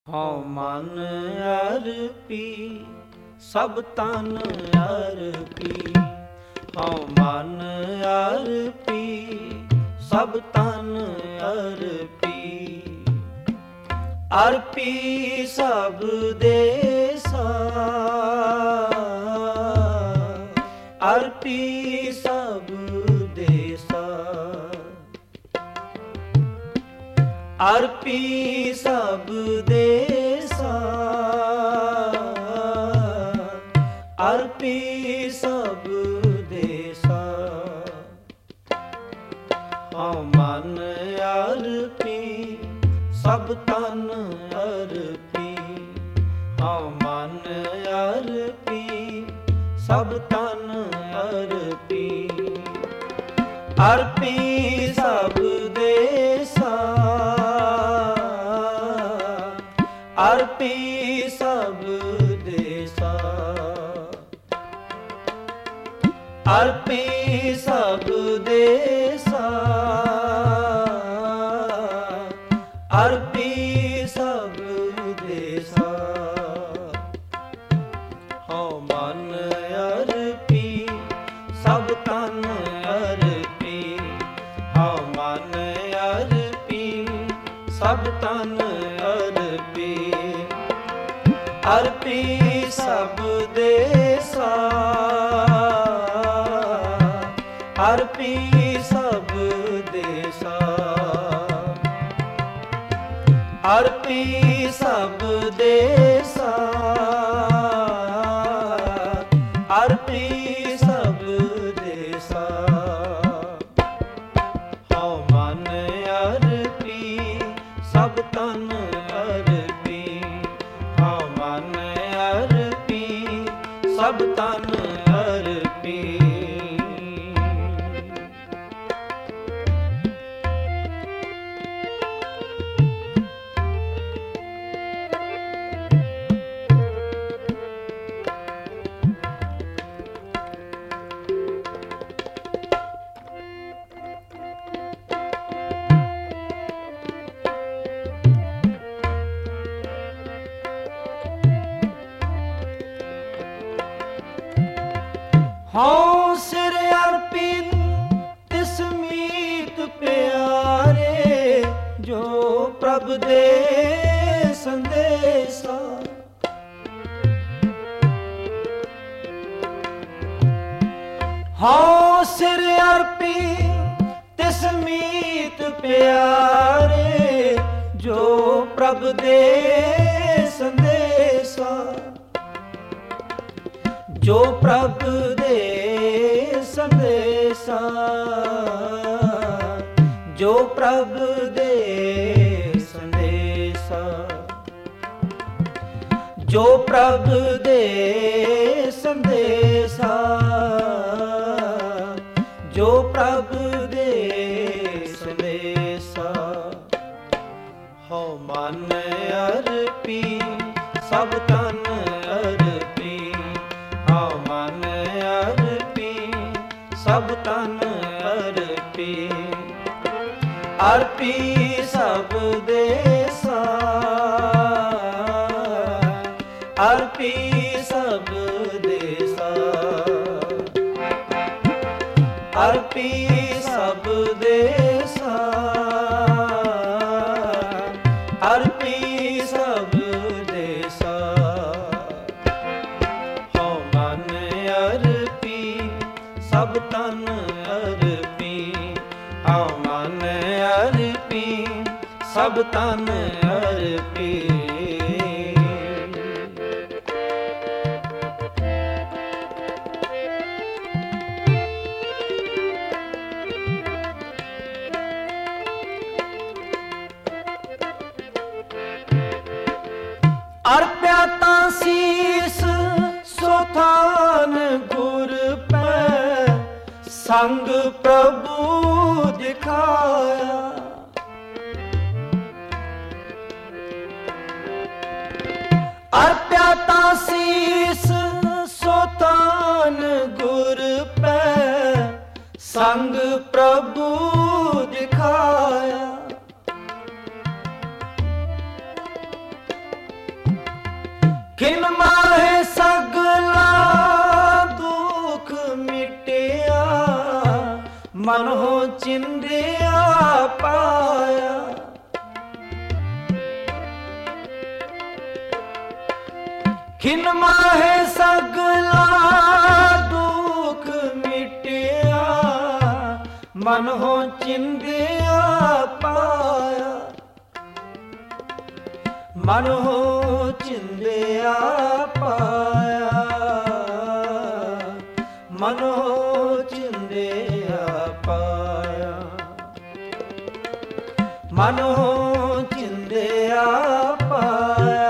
ਹਉ ਮਨ ਅਰਪੀ ਸਭ ਤਨ ਅਰਪੀ। ਹਉ ਮਨ ਅਰਪੀ ਸਭ ਤਨ ਅਰਪੀ। ਅਰਪੀ ਸਭ ਦੇਸਾ ਅਰਪੀ ਸਭ ਦੇਸਾ। ਅਰਪੀ ਸਭ ਦੇਸਾ ਅਰਪੀ ਸਭ ਦੇਸਾ। ਹਉ ਮਨ ਅਰਪੀ ਸਭ ਤਨ ਅਰਪੀ। ਹਉ ਮਨ ਅਰਪੀ ਸਭ ਤਨ ਅਰਪੀ। ਅਰਪੀ ਸਭ ਦੇਸਾ ਅਰਪੀ ਸਭ ਦੇਸਾ। ਅਰਪੀ ਸਭ ਦੇਸਾ ਅਰਪੀ ਸਭ ਦੇਸਾ। ਹਉ ਮਨ ਅਰਪੀ ਸਭ ਤਨ ਅਰਪੀ। ਹਉ ਮਨ ਅਰਪੀ ਸਭ ਤਨ ਅਰਪੀ। ਅਰਪੀ ਸਭ ਦੇਸਾ ਅਰਪੀ ਸਭ ਦੇਸਾ। ਅਰਪੀ ਸਭ ਦੇਸਾ ਅਰਪੀ ਸਭ ਦੇਸਾ। ਹਉ ਮਨ ਅਰਪੀ ਸਭ ਤਨ ਅਰਪੀ। ਹਉ ਮਨ ਅਰਪੀ ਸਭ ਤਨ ਅਰਪੀ। ਹਉ ਸਿਰ ਅਰਪੀ ਤਿਸ ਮੀਤ ਪਿਆਰੇ ਜੋ ਪ੍ਰਭ ਦੇ ਸੰਦੇਸਾ। ਹਉ ਸਿਰ ਅਰਪੀ ਤਿਸ ਮੀਤ ਪਿਆਰੇ ਜੋ ਪ੍ਰਭ ਦੇ ਸੰਦੇਸਾ। ਜੋ ਪ੍ਰਭ ਦੇ ਸੰਦੇਸਾ ਜੋ ਪ੍ਰਭ ਦੇ ਸੰਦੇਸਾ। ਜੋ ਪ੍ਰਭ ਦੇ ਸੰਦੇਸਾ ਜੋ ਪ੍ਰਭ ਦੇ ਸੰਦੇਸਾ। ਹਉ ਮਨ ਅਰਪੀ ਸਭ ਤਨ ਅਰਪੀ। ਹਉ ਮਨ ਅਰਪੀ ਸਭ ਤਨ ਅਰਪੀ। ਅਰਪੀ ਸਭ ਦੇਸਾ ਅਰਪੀ ਸਭ ਦੇਸਾ। ਅਰਪੀ ਸਭ ਦੇਸਾ ਅਰਪੀ ਸਭ ਦੇਸਾ। ਹਉ ਮਨ ਅਰਪੀ ਸਭ ਤਨ ਅਰਪੀ। ਹਉ ਮਨ ਅਰਪੀ ਸਭ ਤਨ ਅਰਪੀ। ਅਰਪਿਆ ਤਾਂ ਸੀਸ ਸੋ ਥਾਨ ਗੁਰ ਪੈ ਸੰਗ ਪ੍ਰਭੂ ਦਿਖਾਇਆ। ਅਰਪਿਆ ਤਾਂ ਸੀਸ ਸੋ ਥਾਨ ਗੁਰ ਪੈ ਸੰਗ ਪ੍ਰਭੂ ਦਿਖਾਇਆ। ਖਿਨ ਮਾਹੇ ਸਗਲਾ ਦੁਖ ਮਿਟਿਆ, ਮਨ ਹੋ ਚਿੰਦਿਆ ਪਾਇਆ। ਖਿਨ ਮਾਹੇ ਸਗਲਾ ਦੁਖ ਮਿਟਿਆ, ਮਨ ਹੋ ਚਿੰਦਿਆ ਪਾਇਆ। ਮਨ ਹੋ ਚਿੰਦਿਆ ਪਾਇਆ, ਮਨ ਹੋ ਚਿੰਦਿਆ ਪਾਇਆ। ਮਨ ਹੋ ਚਿੰਦਿਆ ਪਾਇਆ,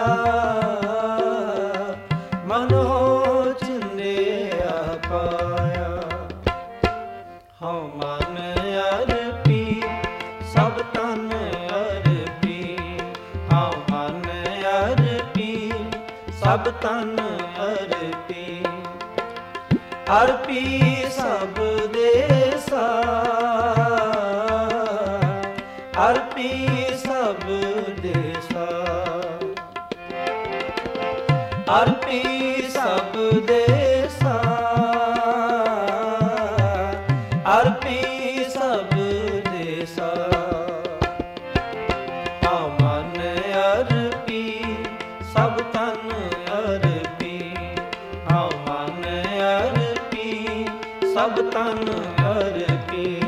ਮਨ ਹੋ ਚਿੰਦਿਆ ਪਾਇਆ। ਹਉ ਮਨ ਅਰਪੀ ਸਭ ਤਨ ਅਰਪੀ, ਹਉ ਮਨ ਅਰਪੀ ਸਭ ਤਨ ਅਰਪੀ। ਅਰਪੀ ਸਭ ਦੇਸਾ, ਅਰਪੀ ਸਭ ਦੇਸਾ। ਅਰਪੀ ਸਭ ਦੇਸਾ, ਅਰਪੀ ਸਭ ਦੇਸਾ। ਹਉ ਮਨ ਅਰਪੀ ਸਭ ਤਨ ਅਰਪੀ, ਹਉ ਮਨ ਅਰਪੀ ਸਭ ਤਨ ਅਰਪੀ।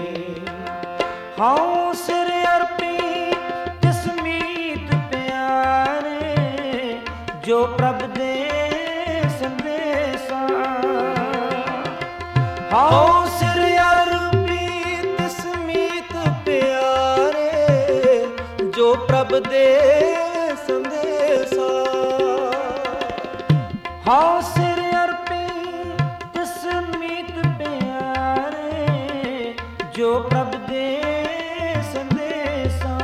ਹਉ ਸਿਰ ਅਰਪੀ ਤਿਸ ਮੀਤ ਪਿਆਰੇ, ਜੋ ਪ੍ਰਭ ਦੇ ਸੰਦੇਸਾ। ਹਉ ਸਿਰ ਅਰਪੀ ਤਿਸ ਮੀਤ ਪਿਆਰੇ, ਜੋ ਪ੍ਰਭ ਦੇ ਸੰਦੇਸਾ। ਹਉ ਸਿਰ ਅਰਪੀ ਤਿਸ ਮੀਤ ਪਿਆਰੇ, ਜੋ ਪ੍ਰਭ ਦੇ ਸੰਦੇਸਾ।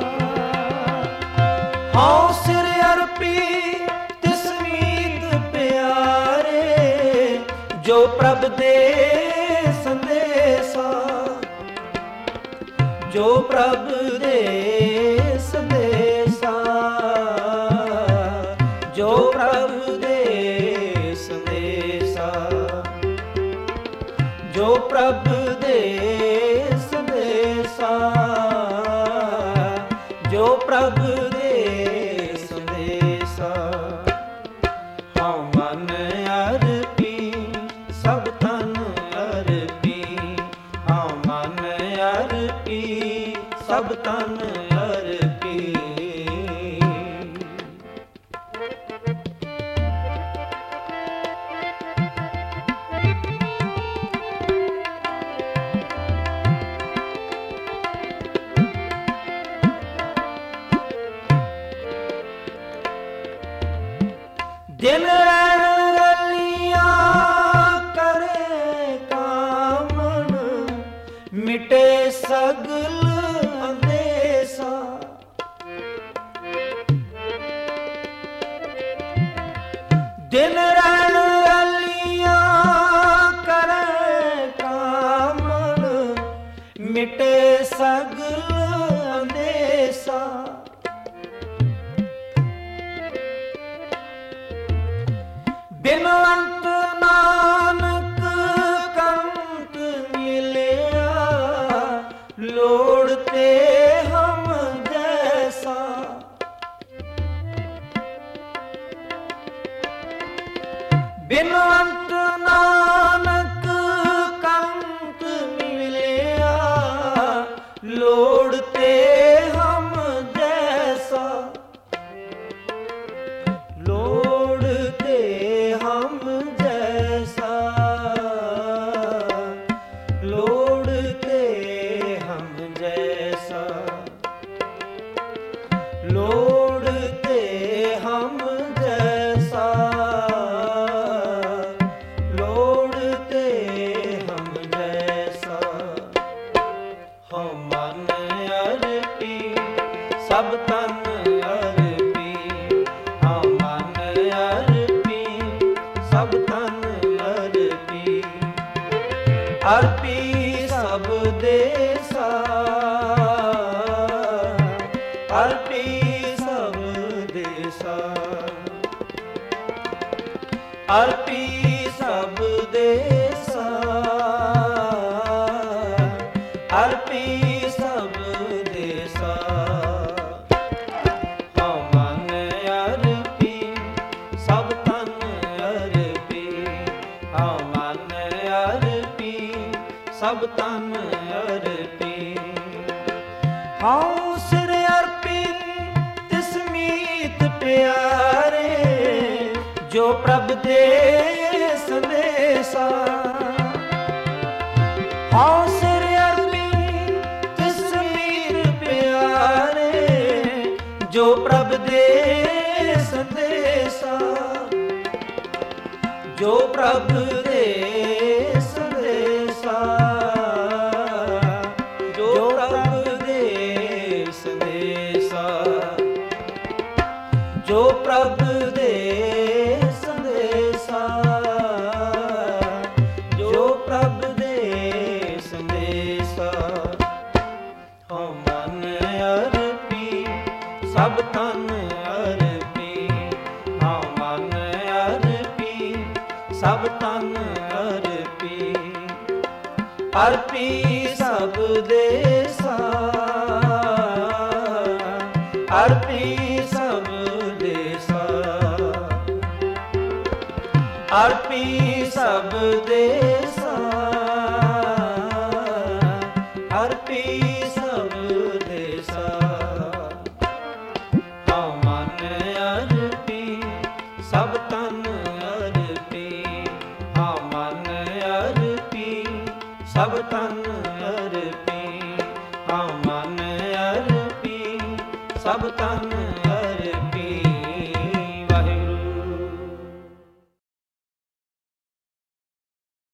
ਹਉ ਸਿਰ ਅਰਪੀ ਤਿਸ ਮੀਤ ਪਿਆਰੇ, ਜੋ ਪ੍ਰਭ ਦੇ ਸੰਦੇਸਾ। ਜੋ ਪ੍ਰਭ ਦੇ ਸੰਦੇਸਾ, ਜੋ ਪ੍ਰਭ ਦੇ ਸੰਦੇਸਾ। ਜੋ ਪ੍ਰਭ ਦੇ ਸੰਦੇਸਾ, ਜੋ ਪ੍ਰਭ ਦੇ ਸੰਦੇਸਾ। ਹਉ ਮਨ ਅਰਪੀ ਸਭ ਤਨ ਅਰਪੀ, ਹਉ ਮਨ ਅਰਪੀ ਸਭ ਤਨ ਅਰਪੀ। ਦਿਨ ਰੈਣ ਰਲੀਆਂ ਕਰੇ ਕਾਮਣ, ਮਿਟੇ ਸਗਲ ਅੰਦੇਸਾ। ਦਿਨ ਰੈਣ ਰਲੀਆਂ ਕਰੇ ਕਾਮਣ, ਮਿਟੇ ਸਗਲ ਅੰਦੇਸਾ। ਬਿਨ ਅੰਤ ਨਾਨਕ ਕੰਤ ਮਿਲਿਆ, ਲੋੜ ਤੇ ਹਮ ਜੈਸਾ। ਬਿਨ ਅੰਤ ਨਾਨਕ ਕੰਤ ਮਿਲਿਆ, ਲੋੜ ਤੇ ਹਮ ਜੈਸਾ। ਲੋੜ ਤੇ ਹਮ ਜੈਸਾ, ਲੋੜ ਤੇ ਹਮ ਜੈਸਾ। ਲੋੜ ਤੇ ਹਮ ਜੈਸਾ, ਲੋੜ ਤੇ ਹਮ ਜੈਸਾ। ਹਉ ਮਨ ਅਰਪੀ ਸਭ ਤਨ ਅਰਪੀ, ਹਉ ਮਨ ਅਰਪੀ ਸਭ ਤਨ ਅਰਪੀ। ਅਰਪੀ ਸਭ ਦੇਸਾ, ਅਰਪੀ ਸਭ ਦੇਸਾ। ਅਰਪੀ ਸਭ ਦੇਸਾ, ਅਰਪੀ ਸਭ ਦੇਸਾ। ਹਉ ਮਨ ਅਰਪੀ ਸਭ ਤਨ ਅਰਪੀ, ਹਉ ਮਨ ਅਰਪੀ ਸਭ ਤਨ ਅਰਪੀ। ਹਉ ਸਿਰ ਅਰਪੀ ਤਿਸ ਮੀਤ ਪਿਆਰੇ, ਜੋ ਪ੍ਰਭ ਦੇ ਸੰਦੇਸਾ। ਹਉ ਸਿਰ ਅਰਪੀ ਤਿਸ ਮੀਤ ਪਿਆਰੇ, ਜੋ ਪ੍ਰਭ ਦੇ ਸੰਦੇਸਾ। ਜੋ ਪ੍ਰਭ ਦੇ ਸੰਦੇਸਾ, ਜੋ ਪ੍ਰਭ ਦੇ ਸੰਦੇਸਾ, ਜੋ ਪ੍ਰਭ ਦੇ ਸੰਦੇਸਾ, ਜੋ ਪ੍ਰਭ ਦੇ ਸੰਦੇਸਾ। ਹਉ ਮਨ ਅਰਪੀ ਸਭ ਤਨ ਅਰਪੀ, ਹਉ ਮਨ ਅਰਪੀ ਸਭ ਤਨ ਅਰਪੀ। ਅਰਪੀ ਸਭ ਦੇਸਾ, ਅਰਪੀ ਸਭ ਦੇਸਾ, ਅਰਪੀ ਸਭ ਦੇਸਾ, ਅਰਪੀ ਸਭ ਦੇਸਾ। ਹਉ ਮਨ ਅਰਪੀ ਸਭ ਤਨ